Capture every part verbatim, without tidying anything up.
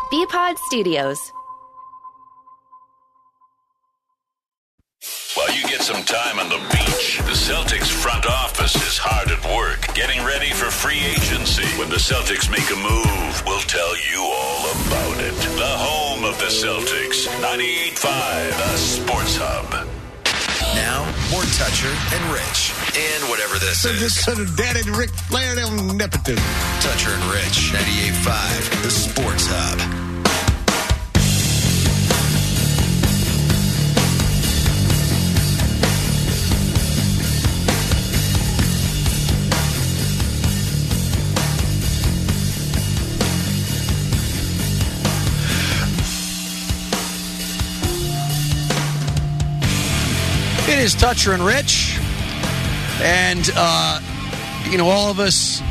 B-Pod Studios. While you get some time on the beach, the Celtics front office is hard at work getting ready for free agency. When the Celtics make a move, we'll tell you all about it. The home of the Celtics, ninety-eight point five, the Sports Hub. Now, more Toucher and Rich. And whatever this so is. This sort of daddy Rick Flair on nepotism. Toucher and Rich, ninety-eight point five, the Sports Hub. It is Toucher and Rich, and, uh, you know, all of us,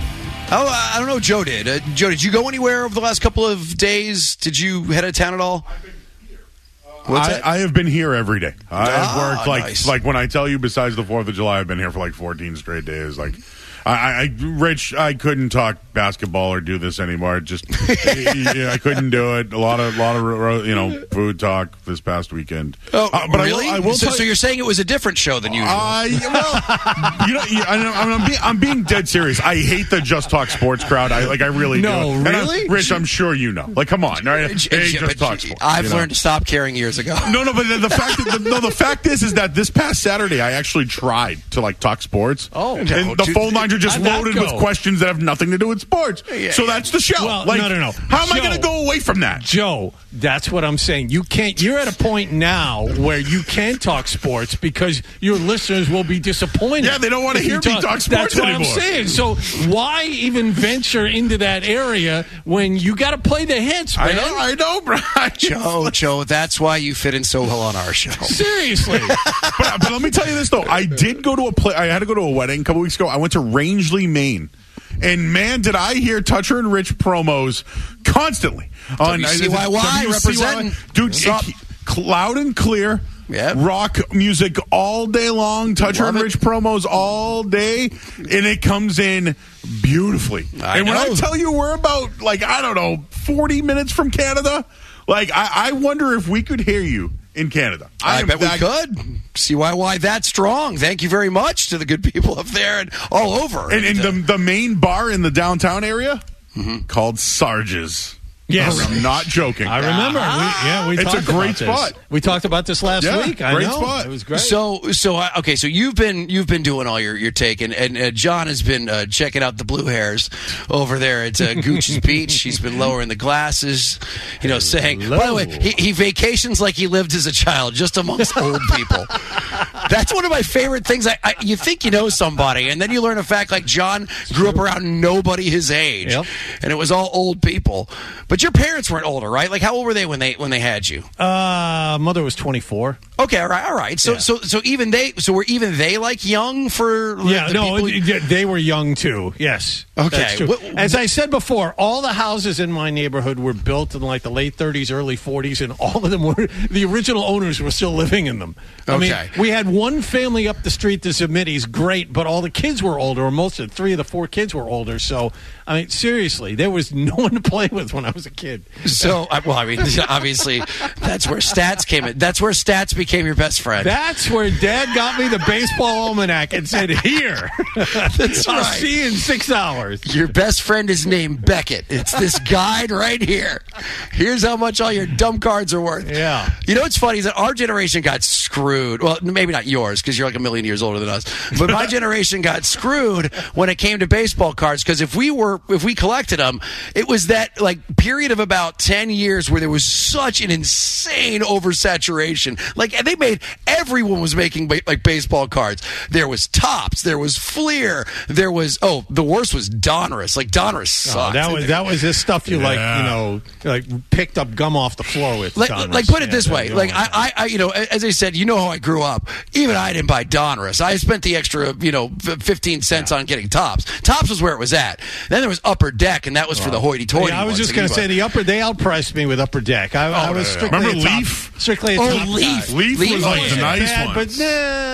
I, I don't know what Joe did. Uh, Joe, did you go anywhere over the last couple of days? Did you head out of town at all? I've been here. Uh, What's I, that? I have been here every day. I have Ah, worked, like, nice. like when I tell you besides the fourth of July, I've been here for like fourteen straight days. Like, I, I, Rich, I couldn't talk basketball or do this anymore. Just, yeah, I couldn't do it. A lot of, lot of, you know, food talk this past weekend. Oh, Uh, but really? I will, I will so, tell so you- you're saying it was a different show than usual? I well, you know, you- I know, I'm, I'm, being, I'm being dead serious. I hate the Just Talk Sports crowd. I like, I really No, do. And I'm- really? Rich, I'm sure you know. Like, come on, right? J- Hey, J- Just but Talk J- Sports. I've you know? learned to stop caring years ago. No, no, but the, the fact that the, no, the fact is, is that this past Saturday I actually tried to like talk sports. Oh, and no, the dude, phone lines are just how'd that loaded go? with questions that have nothing to do with sports. Yeah, so yeah. that's the show. Well, like, no, no, no. How am I Joe- going to go away from that? Joe, that's what I'm saying. You can't. You're at a point now where you can talk sports because your listeners will be disappointed. Yeah, they don't want to if you hear me talk sports That's what anymore. I'm saying. So why even venture into that area when you got to play the hits, man? I know, I know, Brian. Joe, Joe, that's why you fit in so well on our show. Seriously. but, but let me tell you this though. I did go to a play. I had to go to a wedding a couple weeks ago. I went to Rangeley, Maine. And man, did I hear Toucher and Rich promos constantly on W C Y Y representing. Dude, What's up? it, loud and clear. Yep. Rock music all day long. Toucher Love and it. Rich promos all day, and it comes in beautifully. I and when know. I tell you we're about like I don't know forty minutes from Canada, like I, I wonder if we could hear you in Canada. I, am bet that- we could. C Y Y that strong. Thank you very much to the good people up there and all over. And, and uh, the the main bar in the downtown area called Sarge's. Yes. I'm not joking. I remember. We, yeah, we It's talked a great about this. spot. We talked about this last Yeah, week. I great know. spot. It was great. So, so uh, okay. So you've been you've been doing all your your take, and, and uh, John has been uh, checking out the blue hairs over there at uh, Gooch's Beach. He's been lowering the glasses, you know, saying. By the way, he, he vacations like he lived as a child, just amongst old people. That's one of my favorite things. I, I you think you know somebody, and then you learn a fact like John grew up around nobody his age, Yep. and it was all old people. But your parents weren't older, right? Like how old were they when they when they had you? uh, mother was twenty-four. Okay, all right, all right. So, Yeah. so, so even they, so were even they like young for? the- Yeah, the no, people- it- they were young too. Yes. Okay. That's true. What- As I said before, all the houses in my neighborhood were built in like the late thirties, early forties, and all of them were the original owners were still living in them. I Okay. mean, we had one family up the street, the Zimitis, great, but all the kids were older, or most of the three of the four kids were older. So, I mean, seriously, there was no one to play with when I was a kid. So, I- well, I mean, obviously, that's where stats came in. That's where stats became your best friend. That's where Dad got me the baseball almanac and said, "Here, That's I'll right. see you in six hours." Your best friend is named Beckett. It's this guide right here. Here's how much all your dumb cards are worth. Yeah. You know what's funny is that our generation got screwed. Well, maybe not yours because you're like a million years older than us. But my generation got screwed when it came to baseball cards because if we were if we collected them, it was that like period of about ten years where there was such an insane oversaturation. Like and they made everyone was making ba- like baseball cards. There was Topps, there was Fleer, there was oh the worst was Donruss. Like Donruss Oh, sucked. that was that was this stuff you like, Yeah. you know, like picked up gum off the floor with. Like, Donruss. like put it Yeah, this that- way, you like know. I, I, I, you know, as I said, you know how I grew up. Even I didn't buy Donruss. I spent the extra, you know, f- fifteen cents on getting Topps. Topps was where it was at. Then there was Upper Deck, and that was for the hoity-toity. Yeah, I was ones just that going you to say bought. the upper. They outpriced me with Upper Deck. I, I no, was no. strictly Remember a top, Leaf? strictly a Oh, top Leaf. guy. Leaf, Leaf was like was the nice bad, one. but nah,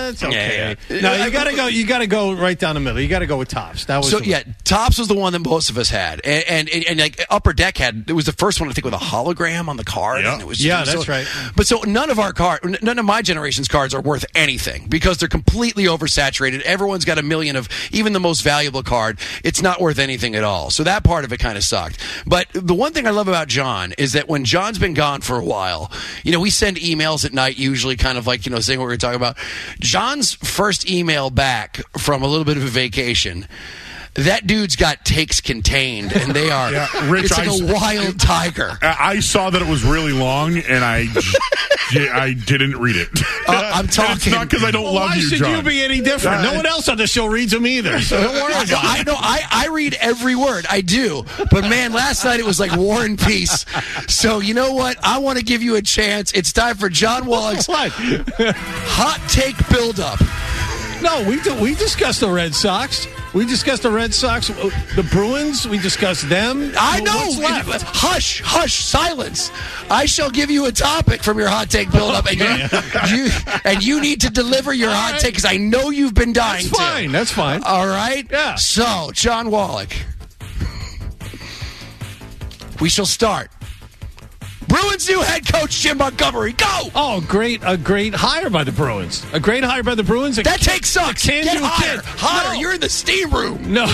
eh, it's okay. Yeah, yeah. No, you got to go. You got to go right down the middle. You got to go with Topps. That was So the yeah, Topps was the one that most of us had, and and, and like Upper Deck had. It was the first one I think with a hologram on the card. Yeah. And it was Yeah, so, that's right. But so none of our card, none of my generation's cards are worth anything because they're completely oversaturated. Everyone's got a million of even the most valuable card. It's not worth anything at all. So that part of it kind of sucked. But the one thing I love about John is that when John's been gone for a while, you know, we send emails at night, usually kind of like, you know, saying what we're talking about. John's first email back from a little bit of a vacation, that dude's got takes contained, and they are, Yeah, Rich, it's like I- a wild tiger. I I saw that it was really long, and I, j- I didn't read it. Uh, I'm talking. It's not because I don't Well, love why you, should John. you be any different? No Uh, one else on the show reads them either, so don't worry I know, about I it. know. I, I read every word. I do. But man, last night it was like War and Peace. So you know what? I want to give you a chance. It's time for John Wallach's What? hot take buildup. No, we do, we discussed the Red Sox. We discussed the Red Sox, uh, the Bruins. We discussed them. I Well, know. what's left? Hush, hush, silence. I shall give you a topic from your hot take buildup, and you, you and you need to deliver your All hot right. take because I know you've been dying That's fine. to. That's fine. All right. Yeah. So, John Wallach, we shall start. Bruins' new head coach Jim Montgomery. Go. Oh, great! A great hire by the Bruins. A great hire by the Bruins. A That kid- take sucks. a can-do Get hotter. kid. Hotter. No. You're in the steam room. No.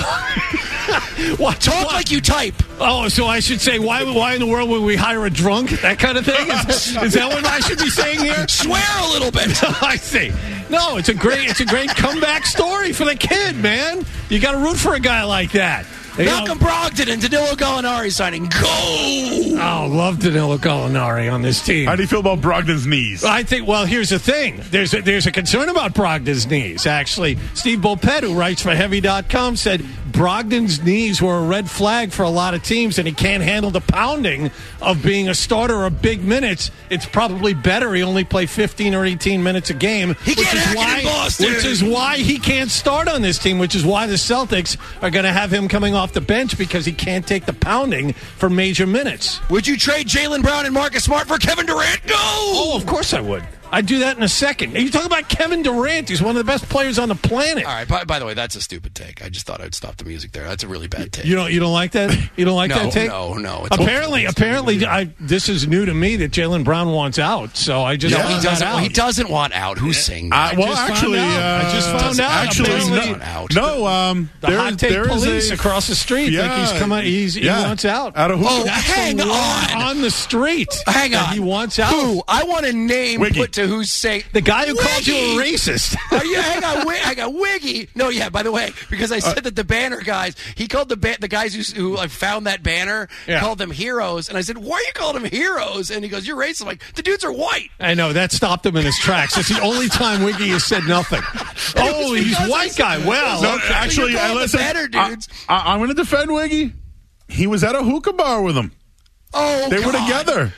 what? Talk what? like you type. Oh, so I should say, why Why in the world would we hire a drunk? That kind of thing? Is, is that what I should be saying here? Swear a little bit. I see. No, it's a great it's a great comeback story for the kid, man. You got to root for a guy like that. You know- Malcolm Brogdon and Danilo Gallinari signing. Go. Oh, love Danilo Gallinari on this team. How do you feel about Brogdon's knees? I think. Well, here's the thing. There's a, there's a concern about Brogdon's knees. Actually, Steve Bulpett, who writes for Heavy dot com, said Brogdon's knees were a red flag for a lot of teams, and he can't handle the pounding of being a starter of big minutes. It's probably better he only play fifteen or eighteen minutes a game. He which can't is hack it why, in Boston. Which is why he can't start on this team. Which is why the Celtics are going to have him coming off the bench because he can't take the pounding for major minutes. Would you trade Jaylen Brown and Marcus Smart for Kevin Durant? Go. Oh, of course I would. I'd do that in a second. You talk about Kevin Durant. He's one of the best players on the planet. All right. By, by the way, that's a stupid take. I just thought I'd stop the music there. That's a really bad take. You don't. You don't like that. You don't like No, that take. no, no, it's Apparently, awful. apparently, I. This is new to me that Jaylen Brown wants out. So I just no, found he doesn't. that out. He doesn't want out. Who's saying Uh, that? well, just found actually, out. uh, I just found out. Actually, Apparently- no, out. no. Um, The there- hot take there is police a- across the street think he's coming. He's yeah. he wants out. Out of who? Oh, That's hang the word on. on the street. Hang that on. He wants out. Who? I want a name Wiggy. put to who's saying The guy who called you a Wiggy. racist. Are you? Hang on, Wig, hang on, Wiggy. No, yeah. By the way, because I said that the banner guys, he called the ba- the guys who who like found that banner, Yeah. called them heroes, and I said, "Why are you calling them heroes?" And he goes, "You're racist." I'm like, the dudes are white. I know, that stopped him in his tracks. It's the only time Wiggy has said nothing. Oh, he's because I white said- guy. Well, No, okay. actually, You're I calling the listen. better I, dudes. I, I'm going to defend Wiggy. He was at a hookah bar with him. Oh, They were God. together.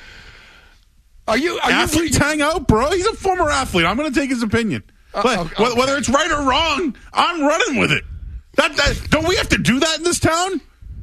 Are you? Are Athletes you? hang out, bro. He's a former athlete. I'm going to take his opinion. But okay, wh- okay. whether it's right or wrong, I'm running with it. That, that don't we have to do that in this town?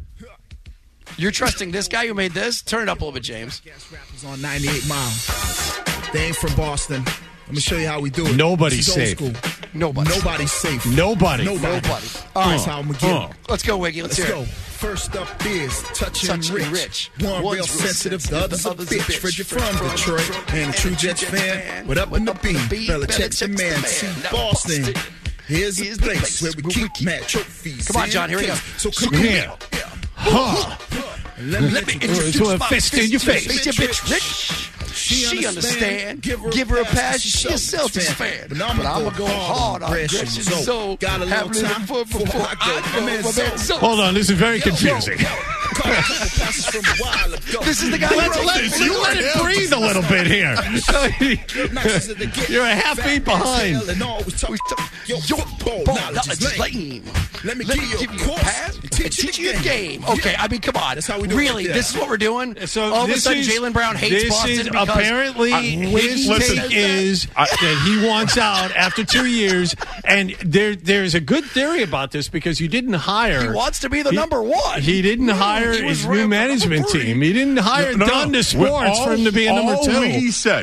You're trusting this guy who made this? Turn it up a little bit, James. Gas rappers on ninety-eight mile. They ain't from Boston. Let me show you how we do it. Nobody's This is safe. old school. Nobody. Nobody's safe. Nobody. Nobody. Nobody. All That's right. how I'm gonna get Uh, it. Let's go, Wiggy. Let's, Let's hear go. it. First up is touching, Touching rich. rich. One One's real real sensitive, sensitive, the other's the a other's a bitch. bitch. Fred, you're Fred from from Detroit Detroit. and a And true a Jets Jets fan. fan. What up in the What up in beat? the beat? Belichick's the Belichick's man. the man. See Now Boston. Boston. Here's Here's the the place place where we where we keep keep- mad trophies. Come on, and John, here we go. kings. So So come come here. here. Huh. Let me Let me introduce introduce a my fist in your face. Bitch, bitch, rich. She understand. Give her a pass. She a Celtics fan. But I'ma go hard on Gresham. So got a have little little time fun before before I I go. go. Man, My man, so- so- Hold on, this is very confusing. This is the guy. Let, who let, wrote you this. let it breathe a little bit here. You're a half beat behind. We talk- Your football knowledge is lame. Let me Let give me you give a you a course pass and and teach you teach the you the game. game. Okay, I mean, come on. That's how we do it Really, right this is there. what we're doing? So All of a this sudden, is- Jaylen Brown hates this Boston is because apparently his listen, take is that he wants out after two years, and there there's a good theory about this because you didn't hire. he wants to be the he- number one. He didn't hire He was his ranked new management number three. team. He didn't hire No, no, Dundas no. Sports all, for him to be a number all two. Wiggy said,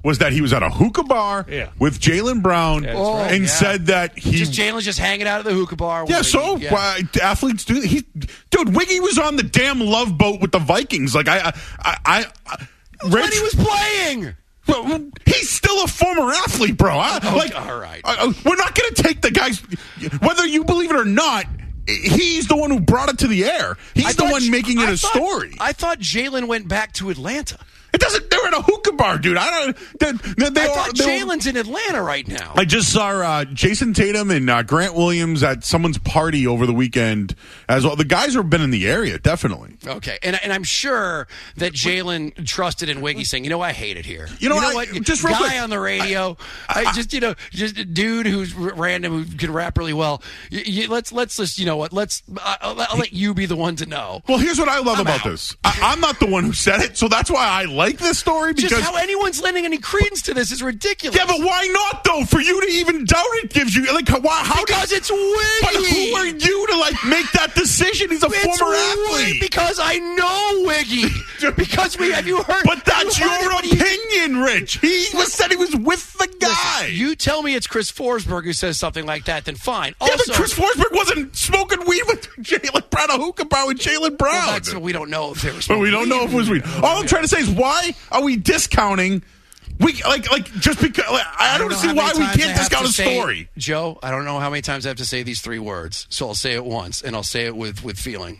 was that he was at a hookah bar Yeah. with Jaylen Brown Oh, and yeah. said that he Just Jalen's just hanging out at the hookah bar. Yeah, with so Wiggy. Yeah. uh, athletes do. He, dude, Wiggy was on the damn Love Boat with the Vikings. Like I, I, I, I when he was playing. Well, he's still a former athlete, bro. I, Oh, like, all right. I, I, we're not going to take the guys, whether you believe it or not. He's the one who brought it to the air. He's I the thought- one making it I a thought- story. I thought Jalen went back to Atlanta. It doesn't. They're at a hookah bar, dude. I don't. They, they, they I are, thought they are- Jalen's in Atlanta right now. I just saw uh, Jason Tatum and uh, Grant Williams at someone's party over the weekend as well. The guys have been in the area, definitely. Okay, and and I'm sure that Jalen trusted in Wiggy saying, "You know, I hate it here. You know I- what? just real guy quick, on the radio, I, just you know, just a dude who's r- random who can rap really well. You, you, let's let's just you know what? Let's I'll, I'll let you be the one to know. Well, here's what I love I'm about out. this. I, I'm not the one who said it, so that's why I like this story. Because Just how anyone's lending any credence to this is ridiculous. yeah, but why not though? For you to even doubt it gives you like why? How because do, it's Wiggy. But who are you to like make that decision? He's a It's former Wig- athlete. Because I know Wiggy. because we have you heard? But that's have you heard your it when he- opinion, Rich. He was said he was with the guy. Listen, you tell me it's Chris Forsberg who says something like that, then fine. yeah, Also, but Chris Forsberg wasn't smoking weed with Jaylen Brown, a hookah bar with Jaylen Brown. well, that's, we don't know if they were. But we don't know if it was weed. All I'm trying to say is, why are we discounting? We like like just because like, I, don't know see how why many we times I can't have discount to a say- story. Joe, I don't know how many times I have to say these three words, so I'll say it once, and I'll say it with, with feeling.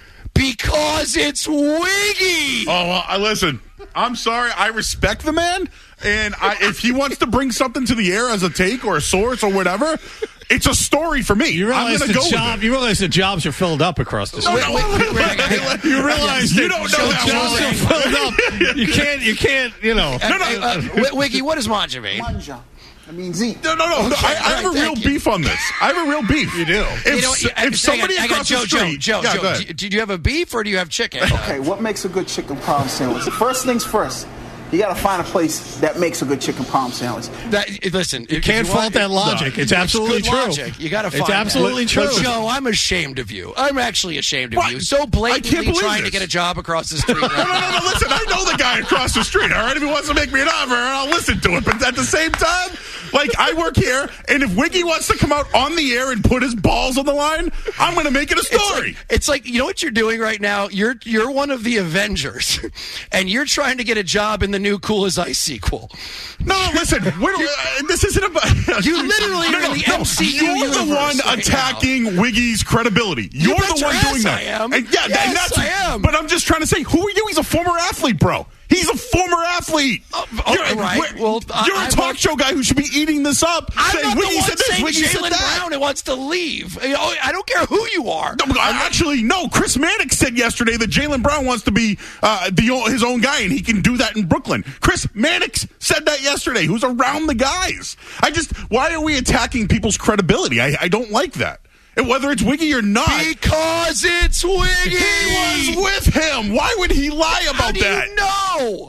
Because it's Wiggy! Oh well, I listen. I'm sorry. I respect the man, and I, if he wants to bring something to the air as a take or a source or whatever, it's a story for me. You I'm realize going the to go job. with it. You realize the jobs are filled up across the No, state. no, Wait, wait, wait, wait, wait, wait, You realize you that don't know the jobs that. are filled up. You can't. You can't. You know. Uh, uh, uh, Wiggy, what does manja mean? Manja. I mean Z. No, no, no. no. I, I have all a right, real thank you. beef on this. I have a real beef. You do. If, You know, s- you- I- if somebody I got across Joe, the street, Joe, Joe, yeah, Joe, go ahead. do, you- do you have a beef or do you have chicken? Okay, what makes a good chicken parm sandwich? First things first, you got to find a place that makes a good chicken parm sandwich. That, listen, You can't fault that logic. It's absolutely good true. Logic. You got to find It's absolutely that. true. But Joe, I'm ashamed of you. I'm actually ashamed of What? you. So I can't blatantly believe trying to this. get a job across the street. No, no, no, no, listen, I know the guy across the street, all right? If he wants to make me an offer, I'll listen to it. But at the same time, like, I work here, and if Wiggy wants to come out on the air and put his balls on the line, I'm going to make it a It's story. like, it's like, you know what you're doing right now? You're you're one of the Avengers, and you're trying to get a job in the new Cool as Ice sequel. No, no, listen, we're, uh, this isn't about... You literally no, are no, in the no, M C U You're the universe one right attacking Wiggy's credibility. You're bet the your one ass doing that. I am. And yeah, Yes, and that's, I am. But I'm just trying to say, who are you? He's a former athlete, bro. He's a former athlete. Oh, oh, you're, right. we're- Well, I- you're a I'm talk not- show guy who should be eating this up. I'm saying, not Wiggy the one said this, saying Wiggy said Jaylen that. Brown and wants to leave. You know, I don't care who you are. No, I- actually, no. Chris Mannix said yesterday that Jaylen Brown wants to be uh, the his own guy, and he can do that in Brooklyn. Chris Mannix said that yesterday. Who's around the guys? I just why are we attacking people's credibility? I, I don't like that. And whether it's Wiggy or not, Because it's Wiggy. he was with him. Why would he lie How about do that? you know?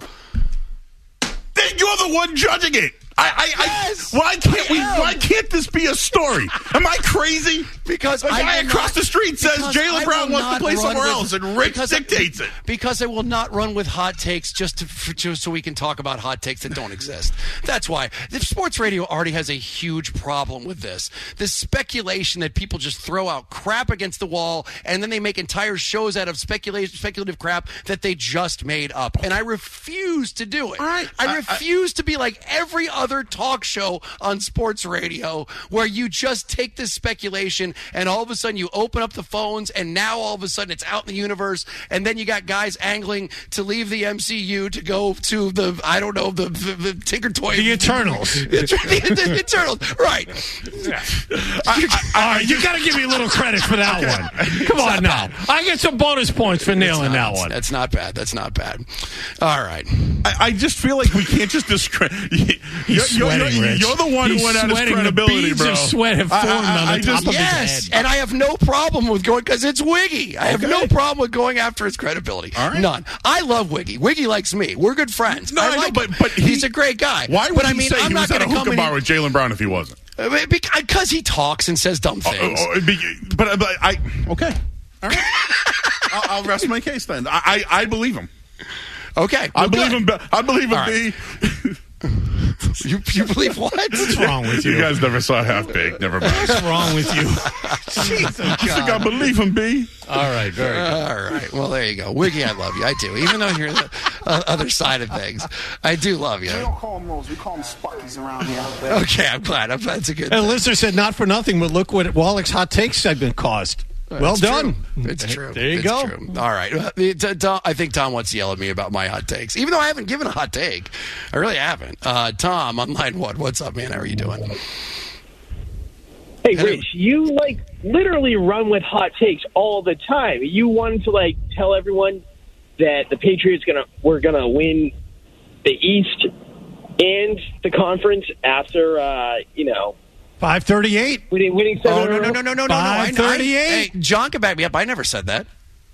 Then you're the one judging it. I, I, Yes, I why can't I we? am. Why can't this be a story? Am I crazy? Because a I guy will across not- the street says because Jaylen I Brown will wants to not play run somewhere with- else, and Rick because- dictates it. Because I will not run with hot takes just to for, just so we can talk about hot takes that don't exist. That's why the sports radio already has a huge problem with this. This speculation that people just throw out crap against the wall, and then they make entire shows out of speculation, speculative crap that they just made up. And I refuse to do it. All right. I I- refuse to be like every other talk show on sports radio where you just take this speculation and all of a sudden you open up the phones and now all of a sudden it's out in the universe, and then you got guys angling to leave the M C U to go to the I don't know the the, the Tinker Toy The Eternals. the, the, the Eternals, right? All right, you got to give me a little credit for that one. Come on now. I get some bonus points for nailing that That's- one. That's not bad. That's not bad. All right. I, I just feel like we can't just discredit. You're, sweating, you're, Rich. you're the one He's who went out his sweating. The credibility, beads bro. of sweat have I- formed I- on I the just- top of his Yes, head. and I have no problem with going because it's Wiggy. I have Okay. no problem with going after his credibility. All right. None. I love Wiggy. Wiggy likes me. We're good friends. No, I know, like but- him. but he- he's a great guy. Why would but he I mean, say I'm he not was at going a to come hookah in bar with Jaylen Brown if he wasn't? because he talks and says dumb things. Oh, oh, be- but, but I okay. All right. I'll, I'll rest my case then. I I, I believe him. Okay, I well, believe good. him. I believe him. All B. right. You, you believe what? What's wrong with you? You guys never saw Half Baked. Never mind. What's wrong with you? Jesus, I think I believe him, B. All right, very good. All right. Well, there you go. Wiggy, I love you. I do. Even though you're the uh, other side of things, I do love you. We don't call them rolls. We call them Sparkies around here. Okay, I'm glad. I'm glad it's a good And thing. listener said, not for nothing, but look what Wallach's Hot Takes segment caused. Well It's done. true. It's true. There you It's go. true. All right. Uh, t- Tom, I think Tom wants to yell at me about my hot takes, even though I haven't given a hot take. I really haven't. Uh, Tom, on line one. What's up, man? How are you doing? Hey, Rich, you, like, literally run with hot takes all the time. You wanted to, like, tell everyone that the Patriots gonna were going to win the East and the conference after, uh, you know, five thirty-eight. winning, winning seven Oh, in no, a no, row. no, no, no, no. I, I, five thirty-eight. hey, John can back me up. I never said that.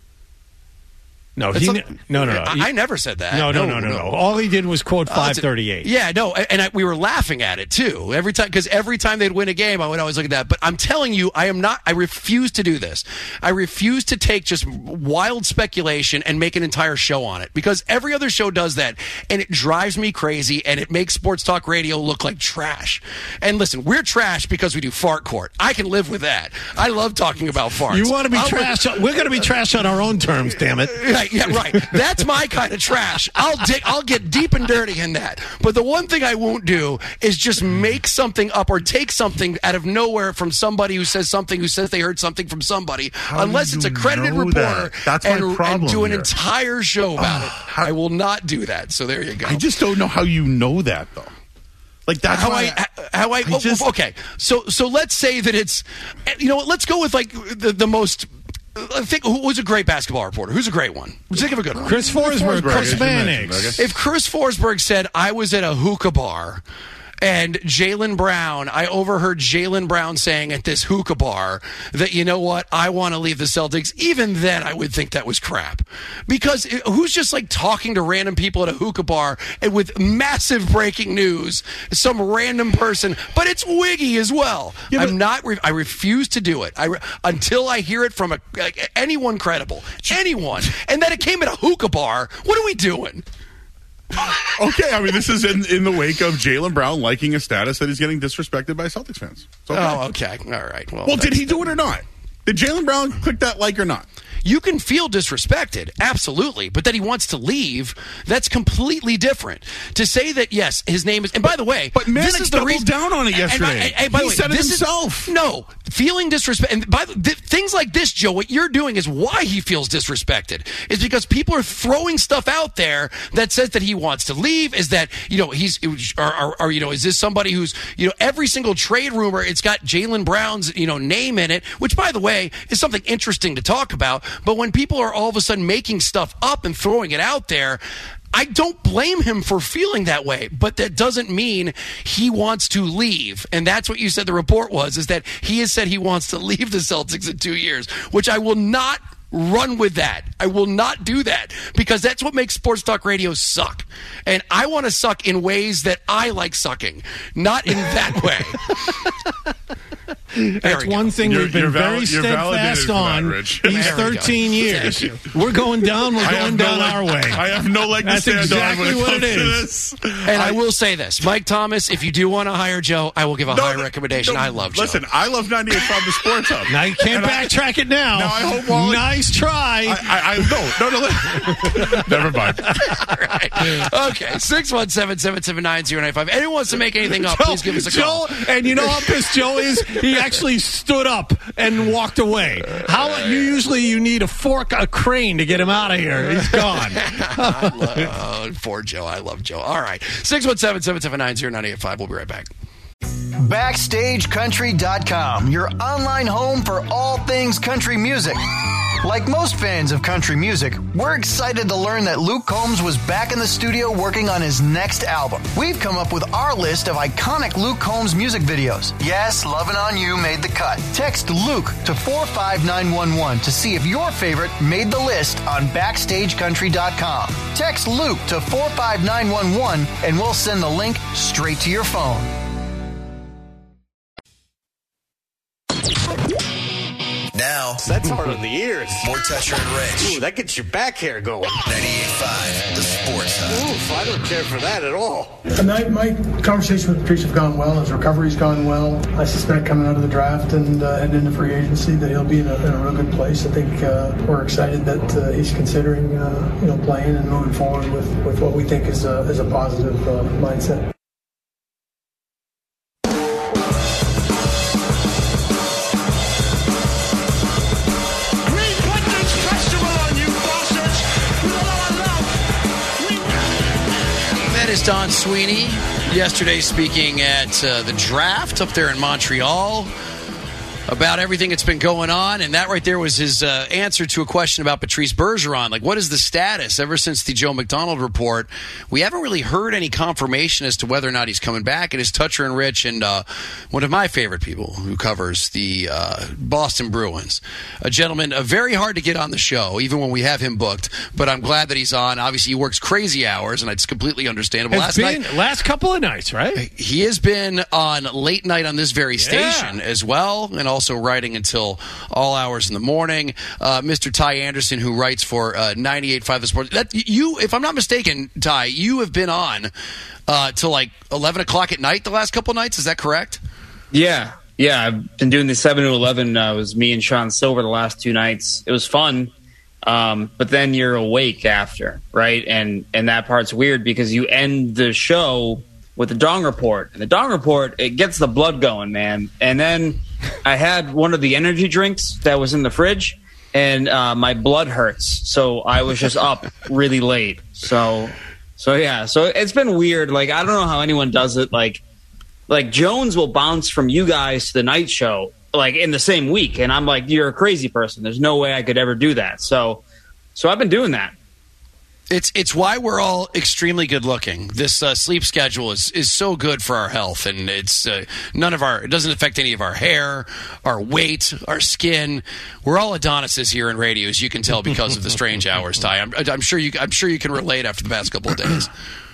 No, That's he, not- ne- no, no, no. I, He- I never said that. no, no, no, no, no. All he did was quote Oh, five it's a- thirty-eight. Yeah, no, and I, we were laughing at it too every time because every time they'd win a game, I would always look at that. But I'm telling you, I am not. I refuse to do this. I refuse to take just wild speculation and make an entire show on it because every other show does that, and it drives me crazy, and it makes sports talk radio look like trash. And listen, we're trash because we do fart court. I can live with that. I love talking about farts. You want to be I'll- trash? We're going to be trash on our own terms, damn it. Right, yeah, right. That's my kind of trash. I'll dig, I'll get deep and dirty in that. But the one thing I won't do is just make something up or take something out of nowhere from somebody who says something who says they heard something from somebody, How unless do it's a you credited know reporter that? That's my and, problem and do an here. entire show about Oh, it. how- I will not do that. So there you go. I just don't know how you know that, though. Like, that's how why I, how I, oh, just- okay. So so let's say that it's, you know what? Let's go with like the the most. I think who was a great basketball reporter? Who's a great one? Let's think of a good one. Chris Forsberg, Forsberg, Chris as you mentioned, Mannix. okay. If Chris Forsberg said, I was at a hookah bar and Jaylen Brown, I overheard Jaylen Brown saying at this hookah bar that, you know what, I want to leave the Celtics, even then I would think that was crap. Because who's just like talking to random people at a hookah bar and with massive breaking news, some random person, but it's Wiggy as well. Yeah, but- I'm not, re- I refuse to do it I re- until I hear it from a, like, anyone credible. Anyone. And then it came at a hookah bar. What are we doing? Okay, I mean, this is in, in the wake of Jaylen Brown liking a status that he's getting disrespected by Celtics fans. So, Oh, okay. All right. Well, well, did that's- he do it or not? Did Jaylen Brown click that like or not? You can feel disrespected, absolutely, but that he wants to leave, that's completely different. To say that, yes, his name is, and by the way, But Mannix this is the doubled reason, down on it and- and yesterday. I- and by the He way, said it this is- himself. no, feeling disrespect, and by the, th- things like this, Joe, what you're doing is why he feels disrespected, is because people are throwing stuff out there that says that he wants to leave, is that, you know, he's, or, or, or you know, is this somebody who's, you know, every single trade rumor, it's got Jaylen Brown's, you know, name in it, which, by the way, is something interesting to talk about, but when people are all of a sudden making stuff up and throwing it out there, I don't blame him for feeling that way, but that doesn't mean he wants to leave. And that's what you said the report was, is that he has said he wants to leave the Celtics in two years, which I will not run with that. I will not do that because that's what makes sports talk radio suck. And I want to suck in ways that I like sucking, not in that way. That's one thing You're- we've been you're val- very you're validated steadfast for that, on Rich. these There we go. thirteen years. Thank We're going down, we're I have going no down leg- our way. I have no leg to That's stand exactly on when it what comes it to is. this. And I, will say this, Mike Thomas, if you do want to hire Joe, I will give a No, high no, recommendation. no, I love Joe. Listen, I love ninety-eight point five the Sports Hub. Now you can't And I- backtrack it now. Now I hope Wally- Nice try. I, I, I no, no, no. Never mind. All right. Okay, six one seven, seven seven nine, zero nine five. Anyone wants to make anything up, Joe, please give us a call. Joe, and you know how pissed Joe is? He actually stood up and walked away. How you usually you need a fork, a crane to get him out of here. He's gone. I love, oh, poor Joe. I love Joe. All right. six one seven, seven seven nine, zero nine eight five. We'll be right back. Backstage Country dot com, your online home for all things country music. Like most fans of country music, we're excited to learn that Luke Combs was back in the studio working on his next album. We've come up with our list of iconic Luke Combs music videos. Yes, Lovin' On You made the cut. Text Luke to four five nine one one to see if your favorite made the list on Backstage Country dot com. Text Luke to four five nine one one and we'll send the link straight to your phone. Now, That's hard on the ears. more Toucher and Rich. Ooh, that gets your back hair going. ninety-eight point five The Sports Hub. Oof, I don't care for that at all. My, my conversations with Patrice have gone well. His recovery's gone well. I suspect coming out of the draft and uh, heading into free agency that he'll be in a, in a real good place. I think uh, we're excited that uh, he's considering uh, you know playing and moving forward with, with what we think is a, is a positive uh, mindset. Is Don Sweeney yesterday speaking at uh, the draft up there in Montreal about everything that's been going on, and that right there was his uh, answer to a question about Patrice Bergeron. Like, what is the status? Ever since the Joe McDonald report, we haven't really heard any confirmation as to whether or not he's coming back. It is Toucher and Rich and uh, one of my favorite people who covers the uh, Boston Bruins, a gentleman uh, very hard to get on the show, even when we have him booked, but I'm glad that he's on. Obviously, he works crazy hours, and it's completely understandable. It's last been night, last couple of nights, right? He has been on late night on this very station yeah. as well, and also writing until all hours in the morning. Uh, Mister Ty Anderson, who writes for uh, ninety-eight point five The Sports. That, you, if I'm not mistaken, Ty, you have been on uh, till like eleven o'clock at night the last couple nights. Is that correct? Yeah. Yeah, I've been doing the seven to eleven. Uh, it was me and Sean Silver the last two nights. It was fun. Um, but then you're awake after, right? And and that part's weird because you end the show with the Dong Report. And the Dong Report, it gets the blood going, man. And then I had one of the energy drinks that was in the fridge, and uh, my blood hurts. So I was just up really late. So, so yeah. So it's been weird. Like, I don't know how anyone does it. Like, like Jones will bounce from you guys to the night show, like, in the same week. And I'm like, you're a crazy person. There's no way I could ever do that. So, so I've been doing that. It's it's why we're all extremely good looking. This uh, sleep schedule is, is so good for our health, and it's uh, none of our it doesn't affect any of our hair, our weight, our skin. We're all Adonises here in radio, as you can tell because of the strange hours. Ty, I'm, I'm sure you I'm sure you can relate after the past couple of days.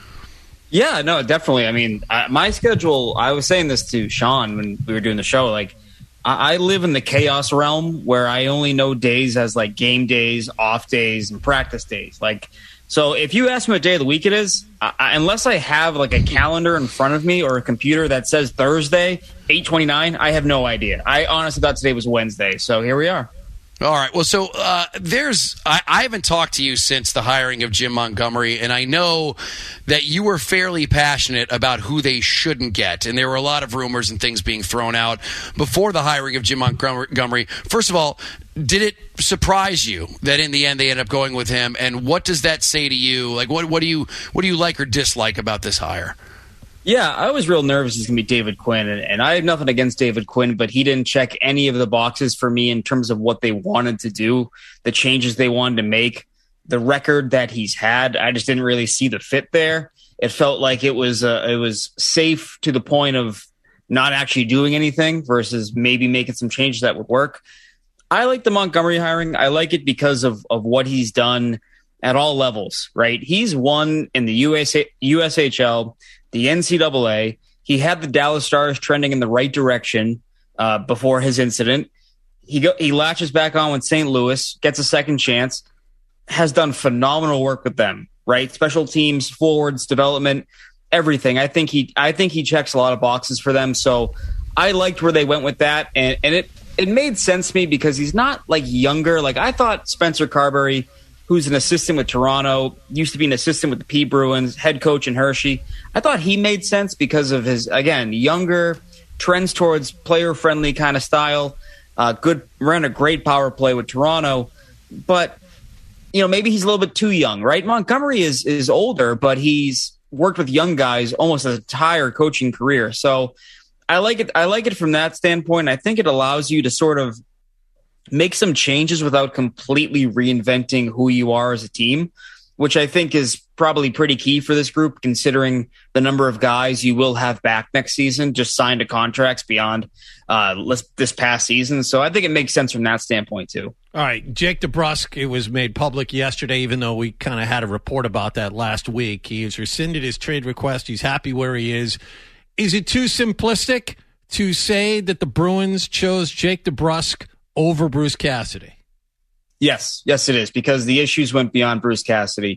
Yeah, no, definitely. I mean, I, my schedule. I was saying this to Sean when we were doing the show. Like, I, I live in the chaos realm where I only know days as like game days, off days, and practice days. Like. So if you ask me what day of the week it is, I, unless I have like a calendar in front of me or a computer that says Thursday, eight twenty-nine, I have no idea. I honestly thought today was Wednesday, so here we are. All right. Well, so uh, there's I, I haven't talked to you since the hiring of Jim Montgomery, and I know that you were fairly passionate about who they shouldn't get, and there were a lot of rumors and things being thrown out before the hiring of Jim Montgomery. First of all, did it surprise you that in the end they ended up going with him, and what does that say to you? Like, what what do you what do you like or dislike about this hire? Yeah, I was real nervous it's going to be David Quinn, and, and I have nothing against David Quinn, but he didn't check any of the boxes for me in terms of what they wanted to do, the changes they wanted to make, the record that he's had. I just didn't really see the fit there. It felt like it was uh, it was safe to the point of not actually doing anything versus maybe making some changes that would work. I like the Montgomery hiring. I like it because of, of what he's done at all levels, right? He's won in the U S A, U S H L, the N C double A. He had the Dallas Stars trending in the right direction uh, before his incident. He go, he latches back on with Saint Louis, gets a second chance, has done phenomenal work with them, right? Special teams, forwards, development, everything. I think he I think he checks a lot of boxes for them. So I liked where they went with that, and, and it it made sense to me because he's not like younger. Like I thought Spencer Carberry, who's an assistant with Toronto, used to be an assistant with the P Bruins, head coach in Hershey. I thought he made sense because of his, again, younger, trends towards player-friendly kind of style. Uh, good, ran a great power play with Toronto. But, you know, maybe he's a little bit too young, right? Montgomery is is older, but he's worked with young guys almost his entire coaching career. So I like it. I like it from that standpoint. I think it allows you to sort of make some changes without completely reinventing who you are as a team, which I think is probably pretty key for this group, considering the number of guys you will have back next season, just signed to contracts beyond uh, this past season. So I think it makes sense from that standpoint, too. All right, Jake DeBrusk, it was made public yesterday, even though we kind of had a report about that last week. He has rescinded his trade request. He's happy where he is. Is it too simplistic to say that the Bruins chose Jake DeBrusk over Bruce Cassidy? Yes, yes, it is, because the issues went beyond Bruce Cassidy.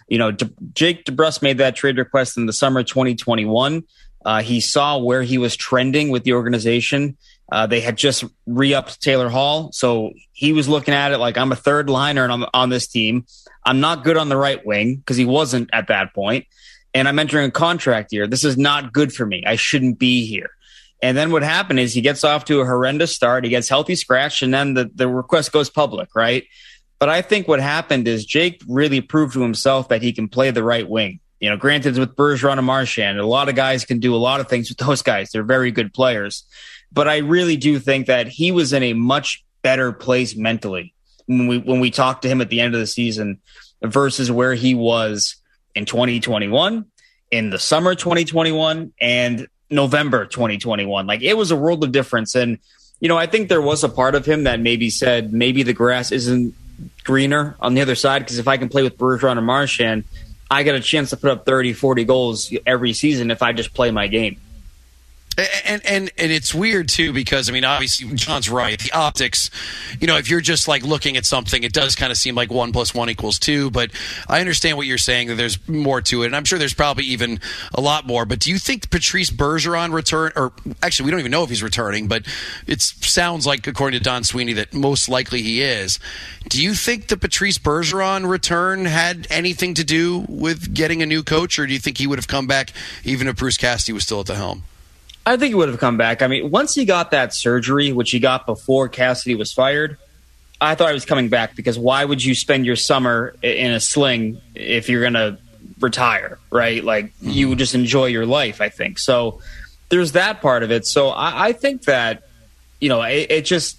You know, De- Jake DeBrusk made that trade request in the summer of twenty twenty-one. Uh, he saw where he was trending with the organization. Uh, they had just re-upped Taylor Hall, so he was looking at it like, I'm a third liner on, on this team. I'm not good on the right wing because he wasn't at that point, and I'm entering a contract year. This is not good for me. I shouldn't be here. And then what happened is he gets off to a horrendous start. He gets healthy scratch, and then the, the request goes public, right? But I think what happened is Jake really proved to himself that he can play the right wing. You know, granted, it's with Bergeron and Marchand, a lot of guys can do a lot of things with those guys. They're very good players. But I really do think that he was in a much better place mentally when we when we talked to him at the end of the season versus where he was in twenty twenty-one, in the summer of twenty twenty-one, and November twenty twenty-one. Like, it was a world of difference. And, you know, I think there was a part of him that maybe said maybe the grass isn't greener on the other side, because if I can play with Bergeron and Marchand, I got a chance to put up thirty, forty goals every season if I just play my game. And, and and it's weird, too, because, I mean, obviously, John's right. The optics, you know, if you're just, like, looking at something, it does kind of seem like one plus one equals two. But I understand what you're saying, that there's more to it. And I'm sure there's probably even a lot more. But do you think Patrice Bergeron return, or actually, we don't even know if he's returning, but it sounds like, according to Don Sweeney, that most likely he is. Do you think the Patrice Bergeron return had anything to do with getting a new coach, or do you think he would have come back even if Bruce Cassidy was still at the helm? I think he would have come back. I mean, once he got that surgery, which he got before Cassidy was fired, I thought he was coming back, because why would you spend your summer in a sling if you're going to retire, right? Like, mm-hmm. you would just enjoy your life, I think. So there's that part of it. So I, I think that, you know, it, it just,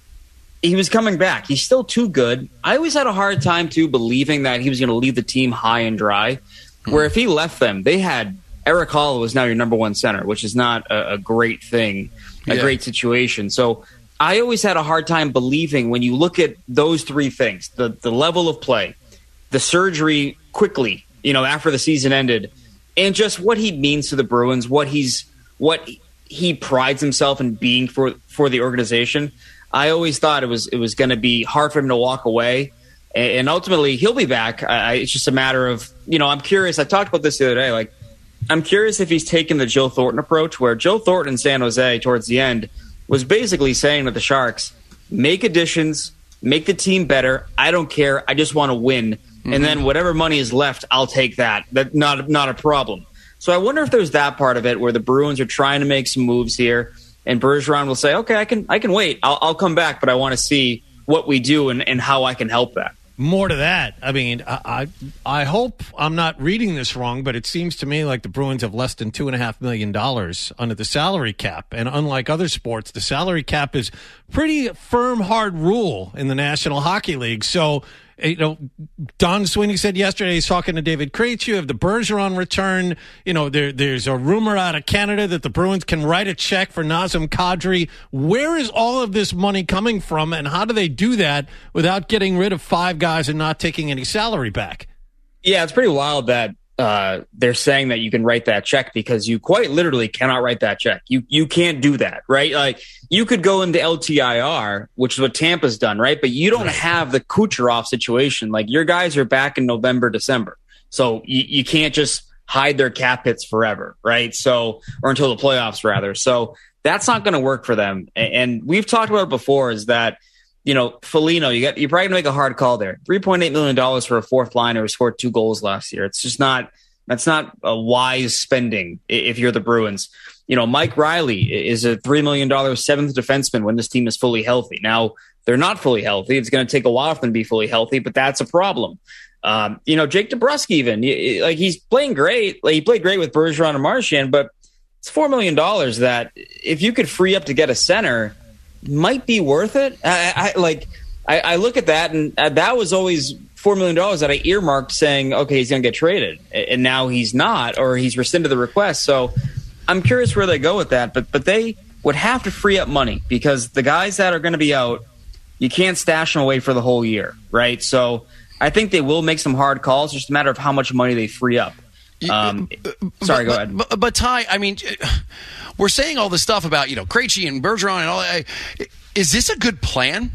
he was coming back. He's still too good. I always had a hard time, too, believing that he was going to leave the team high and dry, mm-hmm. where if he left them, they had Eric Hall is now your number one center, which is not a, a great thing, a yeah. great situation. So I always had a hard time believing, when you look at those three things, the, the level of play, the surgery quickly, you know, after the season ended, and just what he means to the Bruins, what he's what he prides himself in being for for the organization. I always thought it was it was going to be hard for him to walk away, and, and ultimately he'll be back. I, it's just a matter of, you know, I'm curious. I talked about this the other day, like, I'm curious if he's taken the Joe Thornton approach, where Joe Thornton in San Jose towards the end was basically saying to the Sharks, make additions, make the team better. I don't care. I just want to win. Mm-hmm. And then whatever money is left, I'll take that. That's not, not a problem. So I wonder if there's that part of it where the Bruins are trying to make some moves here, and Bergeron will say, okay, I can I can wait. I'll, I'll come back, but I want to see what we do and, and how I can help that. More to that. I mean, I, I I hope I'm not reading this wrong, but it seems to me like the Bruins have less than two and a half million dollars under the salary cap. And unlike other sports, the salary cap is pretty firm, hard rule in the National Hockey League. So, you know, Don Sweeney said yesterday, he's talking to David Krejci, you have the Bergeron return. You know, there, there's a rumor out of Canada that the Bruins can write a check for Nazem Kadri. Where is all of this money coming from, and how do they do that without getting rid of five guys and not taking any salary back? Yeah, it's pretty wild that uh, they're saying that you can write that check, because you quite literally cannot write that check. You you can't do that, right? Like, you could go into L T I R, which is what Tampa's done, right? But you don't right. have the Kucherov situation. Like, your guys are back in November, December. So you, you can't just hide their cap hits forever, right? So, or until the playoffs, rather. So that's not going to work for them. And, and we've talked about it before, is that, you know, Foligno, you got, you're probably going to make a hard call there. three point eight million dollars for a fourth liner who scored two goals last year. It's just not, that's not a wise spending if you're the Bruins. You know, Mike Riley is a three million dollars seventh defenseman when this team is fully healthy. Now, they're not fully healthy. It's going to take a while for them to be fully healthy, but that's a problem. Um, you know, Jake DeBrusk even, like, he's playing great. Like, he played great with Bergeron and Marchand, but it's four million dollars that if you could free up to get a center, might be worth it. I, I like, I, I look at that, and uh, that was always four million dollars that I earmarked saying, okay, he's going to get traded, and now he's not, or he's rescinded the request. So I'm curious where they go with that, but but they would have to free up money, because the guys that are going to be out, you can't stash them away for the whole year, right? So I think they will make some hard calls. It's just a matter of how much money they free up. Um, sorry, but, go ahead. But, but, but Ty, I mean, we're saying all this stuff about, you know, Krejci and Bergeron and all that. Is this a good plan?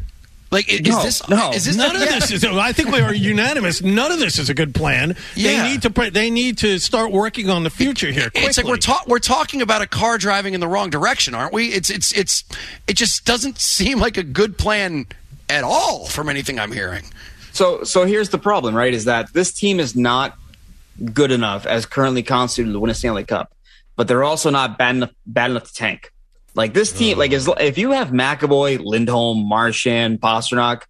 Like, is no, this no? Is this none of yeah. this is. I think we are unanimous. None of this is a good plan. Yeah. They need to. They need to start working on the future here. Quickly. It's like we're ta- we're talking about a car driving in the wrong direction, aren't we? It's it's it's it just doesn't seem like a good plan at all from anything I'm hearing. So so here's the problem, right? Is that this team is not good enough as currently constituted to win a Stanley Cup, but they're also not bad enough bad enough to tank. Like this team, like as, if you have McAvoy, Lindholm, Marchand, Pastrnak,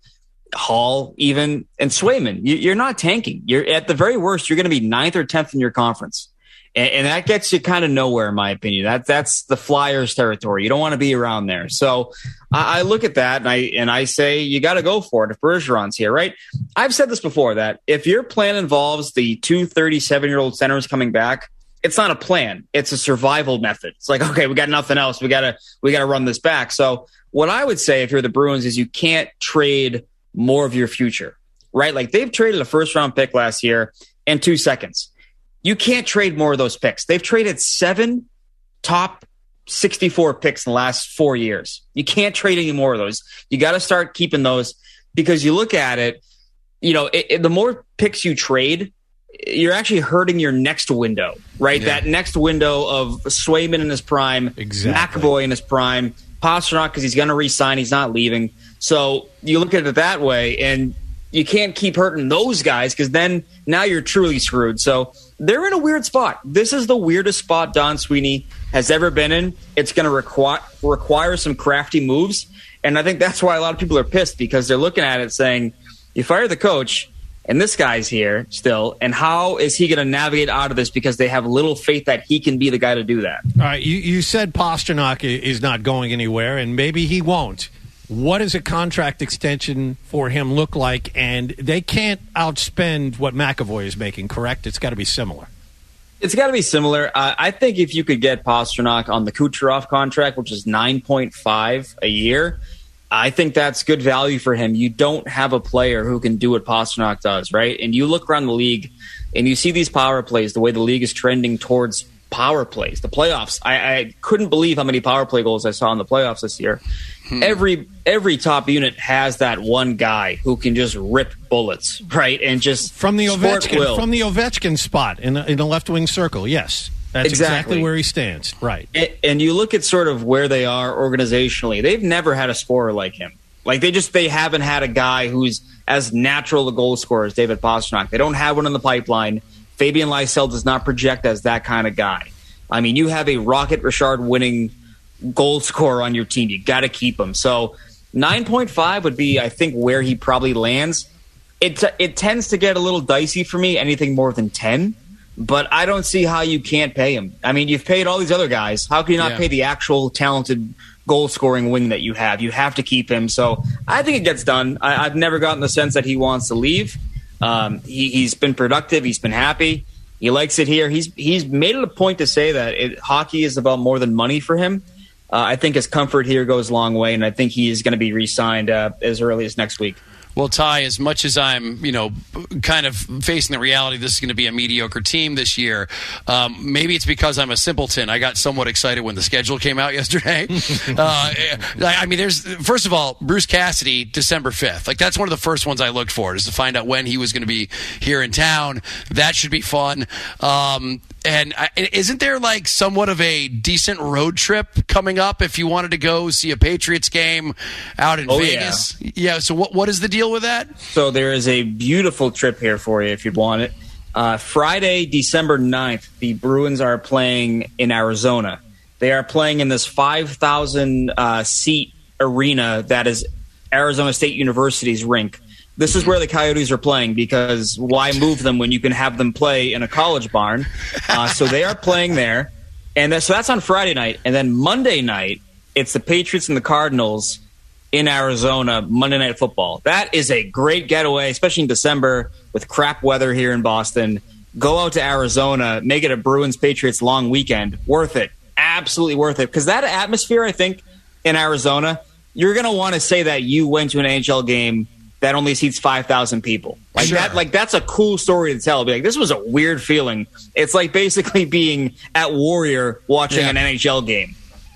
Hall, even and Swayman, you, you're not tanking. You're at the very worst, you're going to be ninth or tenth in your conference, and, and that gets you kind of nowhere, in my opinion. That that's the Flyers' territory. You don't want to be around there. So I, I look at that and I and I say you got to go for it if Bergeron's here, right? I've said this before that if your plan involves the two thirty-seven-year-old centers coming back, it's not a plan. It's a survival method. It's like, okay, we got nothing else. We gotta we gotta run this back. So what I would say if you're the Bruins is you can't trade more of your future, right? Like they've traded a first round pick last year in two seconds. You can't trade more of those picks. They've traded seven top sixty-four picks in the last four years. You can't trade any more of those. You got to start keeping those because you look at it, you know, it, it, the more picks you trade, you're actually hurting your next window, right? Yeah. That next window of Swayman in his prime, exactly. McAvoy in his prime, Pastrnak because he's going to re-sign, he's not leaving. So you look at it that way, and you can't keep hurting those guys because then now you're truly screwed. So they're in a weird spot. This is the weirdest spot Don Sweeney has ever been in. It's going to require require some crafty moves, and I think that's why a lot of people are pissed because they're looking at it saying, you fire the coach, and this guy's here still, and how is he going to navigate out of this because they have little faith that he can be the guy to do that? All right, you, you said Pastrnak is not going anywhere, and maybe he won't. What does a contract extension for him look like? And they can't outspend what McAvoy is making, correct? It's got to be similar. It's got to be similar. Uh, I think if you could get Pastrnak on the Kucherov contract, which is nine point five a year, I think that's good value for him. You don't have a player who can do what Pastrnak does, right? And you look around the league and you see these power plays, the way the league is trending towards power plays, the playoffs. I, I couldn't believe how many power play goals I saw in the playoffs this year. Hmm. Every every top unit has that one guy who can just rip bullets, right? And just from the Ovechkin from the Ovechkin spot in the, in the left wing circle. Yes, that's exactly. exactly where he stands. Right. And, and you look at sort of where they are organizationally. They've never had a scorer like him. Like they just they haven't had a guy who's as natural a goal scorer as David Pastrnak. They don't have one in the pipeline. Fabian Lysell does not project as that kind of guy. I mean, you have a Rocket Richard winning goal scorer on your team. You got to keep him. So nine point five would be, I think, where he probably lands. It it tends to get a little dicey for me, anything more than ten. But I don't see how you can't pay him. I mean, you've paid all these other guys. How can you not yeah. pay the actual talented goal-scoring wing that you have? You have to keep him. So I think it gets done. I, I've never gotten the sense that he wants to leave. Um, he, he's been productive. He's been happy. He likes it here. He's he's made it a point to say that it, hockey is about more than money for him. Uh, I think his comfort here goes a long way, and I think he is going to be re-signed uh, as early as next week. Well, Ty, as much as I'm, you know, kind of facing the reality this is going to be a mediocre team this year, um, maybe it's because I'm a simpleton. I got somewhat excited when the schedule came out yesterday. uh, I mean, there's first of all, Bruce Cassidy, December fifth. Like, that's one of the first ones I looked for, is to find out when he was going to be here in town. That should be fun. Um, and I, isn't there, like, somewhat of a decent road trip coming up if you wanted to go see a Patriots game out in oh, Vegas? Yeah. yeah, so what what is the deal with that? So there is a beautiful trip here for you if you'd want it. Uh, Friday, December ninth, the Bruins are playing in Arizona. They are playing in this five thousand uh, seat arena that is Arizona State University's rink. This is where the Coyotes are playing because why move them when you can have them play in a college barn? Uh, so they are playing there. And that, so that's on Friday night. And then Monday night, it's the Patriots and the Cardinals in Arizona, Monday Night Football. That is a great getaway, especially in December with crap weather here in Boston. Go out to Arizona, make it a Bruins-Patriots long weekend. Worth it. Absolutely worth it. Because that atmosphere, I think, in Arizona, you're going to want to say that you went to an N H L game that only seats five thousand people. Like sure. that, like that's a cool story to tell. Be like, this was a weird feeling. It's like basically being at Warrior watching yeah. an N H L game.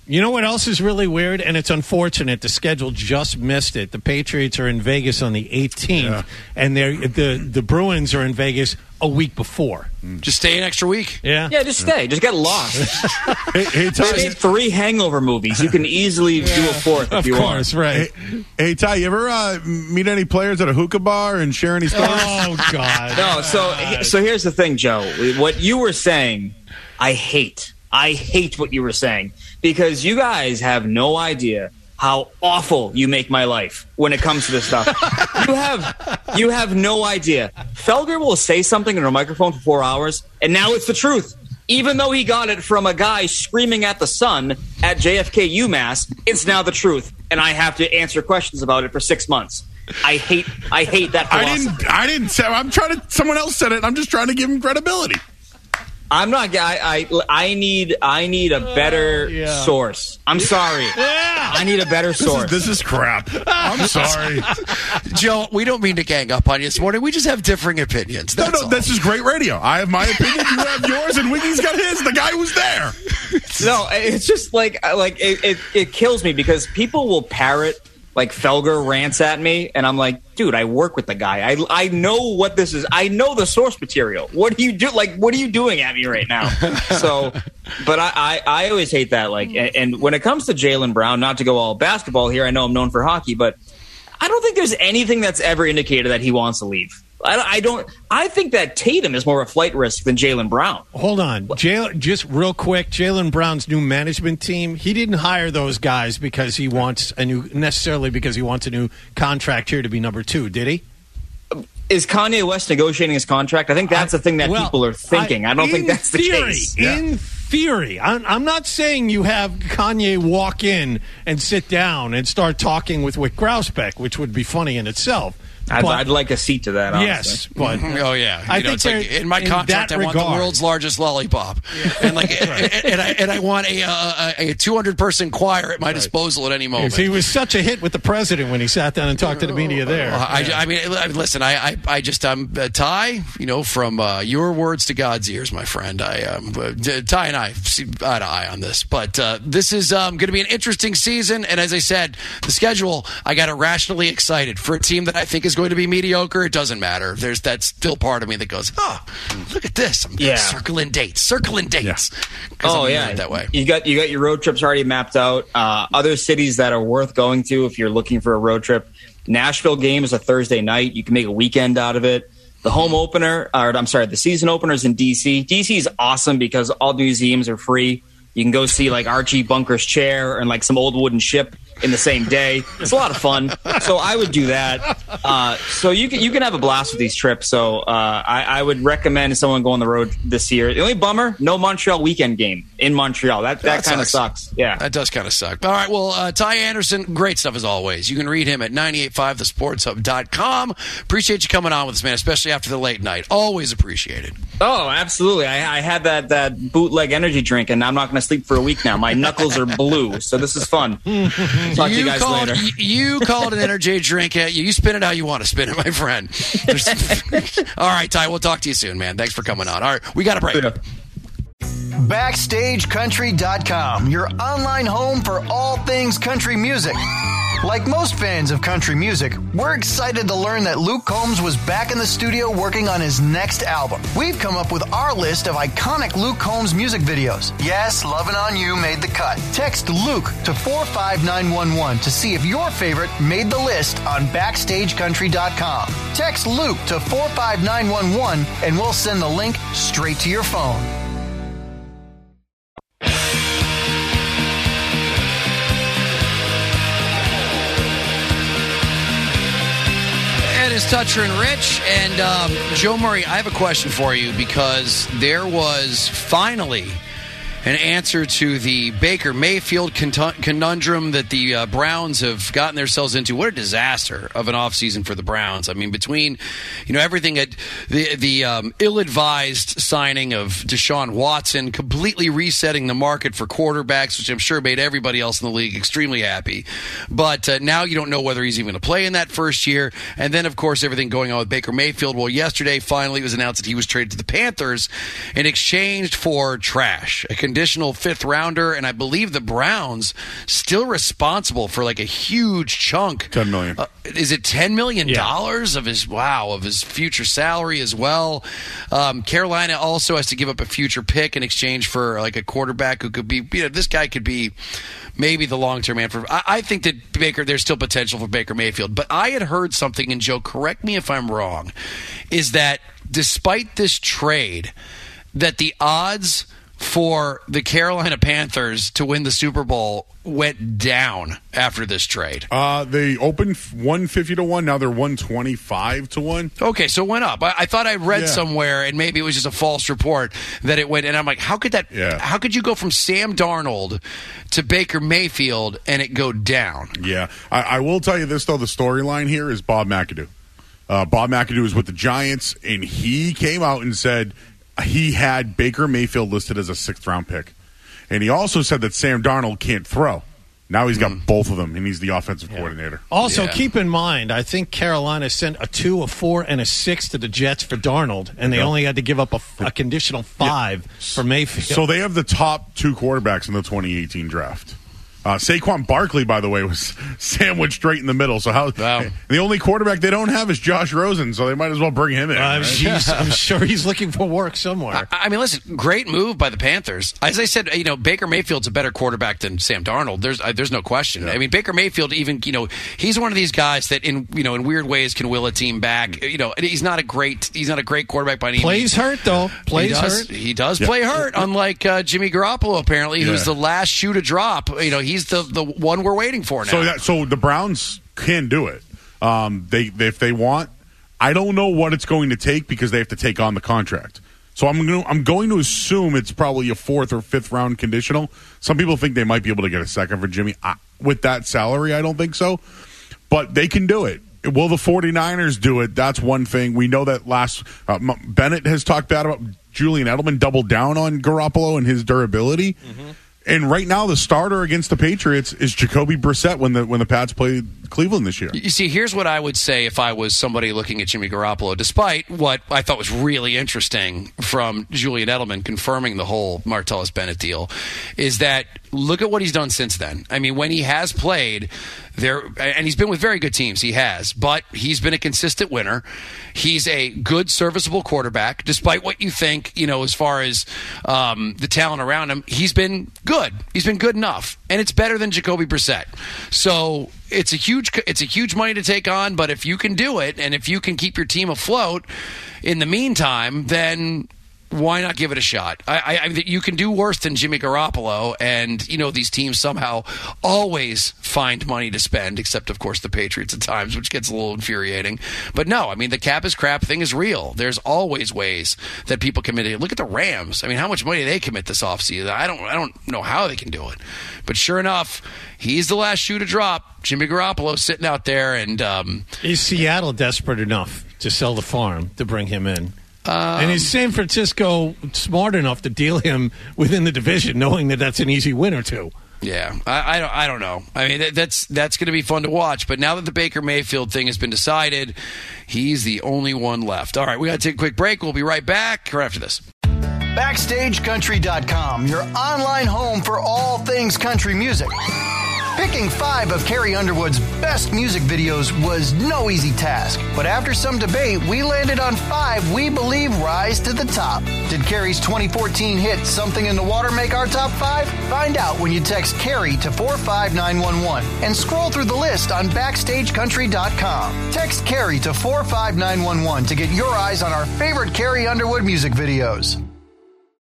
You know what else is really weird, and it's unfortunate. The schedule just missed it. The Patriots are in Vegas on the eighteenth, yeah. and they're, the the Bruins are in Vegas a week before. Just stay an extra week. Yeah, yeah, just stay. Just get lost. hey, hey, Ty, they made three Hangover movies. You can easily yeah. do a fourth if of you course, want. Right. Hey, hey, Ty, you ever uh, meet any players at a hookah bar and share any stories? Oh God. No. So so here's the thing, Joe. What you were saying, I hate. I hate what you were saying because you guys have no idea how awful you make my life when it comes to this stuff. you have you have no idea. Felger will say something in a microphone for four hours, and now it's the truth. Even though he got it from a guy screaming at the sun at J F K UMass, it's now the truth, and I have to answer questions about it for six months. I hate I hate that philosophy. I didn't I didn't say I'm trying to someone else said it. I'm just trying to give him credibility. I'm not. I, I I need. I need a better uh, yeah. source. I'm sorry. Yeah. I need a better source. This is, this is crap. I'm sorry, Joe. We don't mean to gang up on you this morning. We just have differing opinions. That's no, no. all. This is great radio. I have my opinion. You have yours, and Wiggy's got his. The guy was there. No, it's just like like it, it. It kills me because people will parrot. Like Felger rants at me, and I'm like, dude, I work with the guy. I I know what this is. I know the source material. What do you do? Like, what are you doing at me right now? So, but I, I, I always hate that. Like, and, and when it comes to Jaylen Brown, not to go all basketball here, I know I'm known for hockey, but I don't think there's anything that's ever indicated that he wants to leave. I, I don't. I think that Tatum is more of a flight risk than Jaylen Brown. Hold on, Jaylen, just real quick. Jaylen Brown's new management team. He didn't hire those guys because he wants a new, necessarily because he wants a new contract here to be number two. Did he? Is Kanye West negotiating his contract? I think that's the thing that well, people are thinking. I, I don't think that's theory, the case. In yeah. theory, I'm, I'm not saying you have Kanye walk in and sit down and start talking with Wick Grousbeck, which would be funny in itself. I'd, but, I'd like a seat to that, honestly. Yes, but oh yeah, I you know, think it's like in my contract, in I want regard. the world's largest lollipop, yeah. and like, right. and, and I and I want a uh, a two hundred person choir at my right. disposal at any moment. He was such a hit with the president when he sat down and talked to the media there. Uh, I, yeah. I mean, listen, I I, I just I'm uh, Ty, you know, from uh, your words to God's ears, my friend. I um, uh, Ty and I see eye to eye on this, but uh, this is um, going to be an interesting season, and as I said, the schedule, I got irrationally excited for a team that I think is going to be mediocre. It doesn't matter. There's that's still part of me that goes, oh, look at this. I'm yeah. circling dates, circling dates. Yeah. Oh I'm yeah, that way. You got you got your road trips already mapped out. Uh, other cities that are worth going to if you're looking for a road trip. Nashville game is a Thursday night. You can make a weekend out of it. The home opener, or I'm sorry, the season opener is in D C. D C is awesome because all the museums are free. You can go see like Archie Bunker's chair and like some old wooden ship in the same day. It's a lot of fun. So I would do that. Uh, so you can you can have a blast with these trips. So uh, I, I would recommend someone go on the road this year. The only bummer, no Montreal weekend game in Montreal. That that, that kind of sucks. Yeah, that does kind of suck. All right. Well, uh, Ty Anderson, great stuff as always. You can read him at nine eight five the sports hub dot com. Appreciate you coming on with us, man, especially after the late night. Always appreciated. Oh, absolutely. I, I had that that bootleg energy drink, and I'm not going to sleep for a week now. My knuckles are blue, so this is fun. Talk to you guys call later. It, you call it an energy drink. You, you spin it how you want to spin it, my friend. All right, Ty, we'll talk to you soon, man. Thanks for coming on. All right, we got a break. Yeah. Backstage Country dot com, your online home for all things country music. Like most fans of country music, we're excited to learn that Luke Combs was back in the studio working on his next album. We've come up with our list of iconic Luke Combs music videos. Yes, Lovin' On You made the cut. Text Luke to four five nine one one to see if your favorite made the list on Backstage Country dot com. Text Luke to four five nine one one and we'll send the link straight to your phone. Is Toucher and Rich. And um, Joe Murray, I have a question for you because there was finally an answer to the Baker Mayfield conundrum that the uh, Browns have gotten themselves into. What a disaster of an offseason for the Browns. I mean, between, you know, everything at the the um, ill-advised signing of Deshaun Watson, completely resetting the market for quarterbacks, which I'm sure made everybody else in the league extremely happy. But uh, now you don't know whether he's even going to play in that first year. And then, of course, everything going on with Baker Mayfield. Well, yesterday, finally, it was announced that he was traded to the Panthers in exchange for trash. A conditional fifth rounder, and I believe the Browns still responsible for like a huge chunk. ten million dollars. Uh, is it ten million dollars yeah. of his wow of his future salary as well? Um, Carolina also has to give up a future pick in exchange for like a quarterback who could be. You know, this guy could be maybe the long-term answer. I, I think that Baker, there's still potential for Baker Mayfield, but I had heard something, and Joe, correct me if I'm wrong, is that despite this trade, that the odds for the Carolina Panthers to win the Super Bowl went down after this trade. Uh, they opened one fifty to one. Now they're one twenty-five to one. Okay, so it went up. I, I thought I read yeah. somewhere, and maybe it was just a false report, that it went. And I'm like, how could that? Yeah. How could you go from Sam Darnold to Baker Mayfield and it go down? Yeah, I, I will tell you this though. The storyline here is Bob McAdoo. Uh, Bob McAdoo is with the Giants, and he came out and said he had Baker Mayfield listed as a sixth round pick. And he also said that Sam Darnold can't throw. Now he's got mm. both of them, and he's the offensive yeah. coordinator. Also, yeah. keep in mind, I think Carolina sent a two, a four, and a six to the Jets for Darnold, and they yeah. only had to give up a, a conditional five yeah. for Mayfield. So they have the top two quarterbacks in the twenty eighteen draft. Uh, Saquon Barkley, by the way, was sandwiched right in the middle. So how wow. the only quarterback they don't have is Josh Rosen, so they might as well bring him in. Uh, right? I'm sure he's looking for work somewhere. I, I mean, listen, great move by the Panthers. As I said, you know, Baker Mayfield's a better quarterback than Sam Darnold. There's uh, there's no question. Yeah. I mean, Baker Mayfield, even you know, he's one of these guys that in you know in weird ways can will a team back. You know, he's not a great he's not a great quarterback by any means. Plays hurt though. Plays he does, hurt. He does yeah. play hurt, unlike uh, Jimmy Garoppolo apparently, who's yeah. the last shoe to drop. You know, he's the the one we're waiting for now. So that so the Browns can do it. Um, they, they if they want. I don't know what it's going to take because they have to take on the contract. So I'm going to, I'm going to assume it's probably a fourth or fifth round conditional. Some people think they might be able to get a second for Jimmy I, with that salary. I don't think so, but they can do it. Will the 49ers do it? That's one thing. We know that last uh, Bennett has talked bad about Julian Edelman, doubled down on Garoppolo and his durability. Mm-hmm. And right now, the starter against the Patriots is Jacoby Brissett when the when the Pats played Cleveland this year. You see, here's what I would say if I was somebody looking at Jimmy Garoppolo, despite what I thought was really interesting from Julian Edelman confirming the whole Martellus Bennett deal, is that look at what he's done since then. I mean, when he has played there, and he's been with very good teams, he has, but he's been a consistent winner. He's a good, serviceable quarterback, despite what you think, you know, as far as um, the talent around him. He's been good. He's been good enough, and it's better than Jacoby Brissett. So it's a huge, it's a huge money to take on. But if you can do it, and if you can keep your team afloat in the meantime, then why not give it a shot? I, I, I you can do worse than Jimmy Garoppolo, and you know these teams somehow always find money to spend, except of course the Patriots at times, which gets a little infuriating. But no, I mean the cap is crap thing is real. There's always ways that people commit. Look at the Rams. I mean, how much money they commit this offseason? I don't, I don't know how they can do it. But sure enough, he's the last shoe to drop. Jimmy Garoppolo sitting out there, and um, is Seattle desperate enough to sell the farm to bring him in? Um, and is San Francisco smart enough to deal him within the division, knowing that that's an easy win or two? Yeah, I, I don't. I don't know. I mean, that, that's that's going to be fun to watch. But now that the Baker Mayfield thing has been decided, he's the only one left. All right, we got to take a quick break. We'll be right back right after this. Backstage Country dot com, your online home for all things country music. Picking five of Carrie Underwood's best music videos was no easy task, but after some debate, we landed on five we believe rise to the top. Did Carrie's twenty fourteen hit Something in the Water make our top five? Find out when you text Carrie to four five nine one one and scroll through the list on Backstage Country dot com. Text Carrie to four five nine one one to get your eyes on our favorite Carrie Underwood music videos.